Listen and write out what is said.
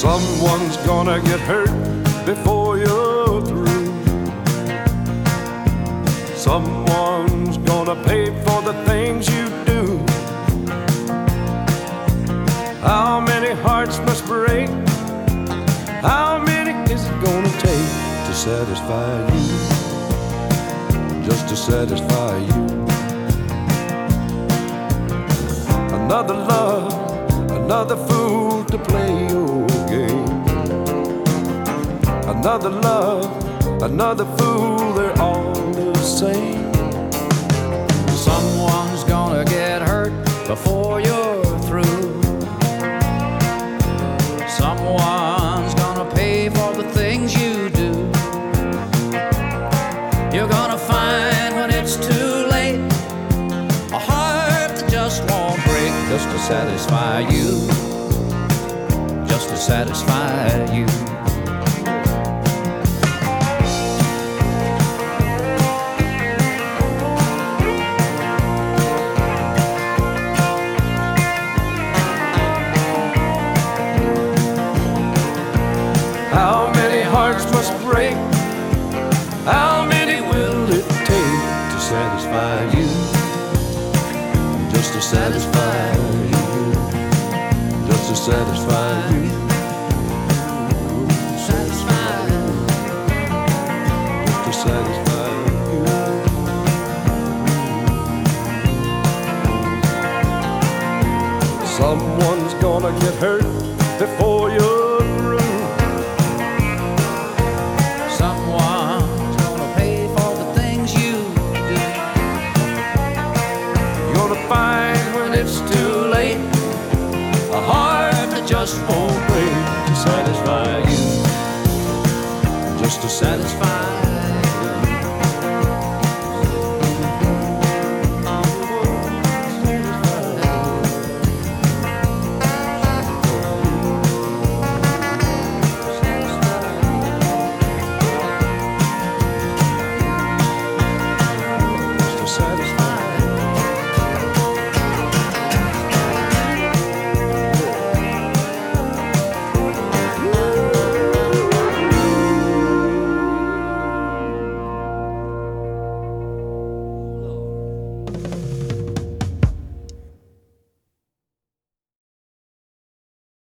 Someone's gonna get hurt before you're through. Someone's gonna pay for the things you do. How many hearts must break? How many is it gonna take to satisfy you? Just to satisfy you. Another love, another fool to play your game. Another love, another fool, they're all the same. Someone's gonna get hurt before you're through. Someone's gonna pay for the things you do. You're gonna find when it's too late a heart that just won't break, just to satisfy you, just to satisfy you. How many hearts must break? How many will it take to satisfy you? Just to satisfy you. Just to satisfy you. Satisfy. Just to satisfy you. Someone's gonna get hurt before you're through. Someone's gonna pay for the things you do. You're gonna find when it's too late a heart that just won't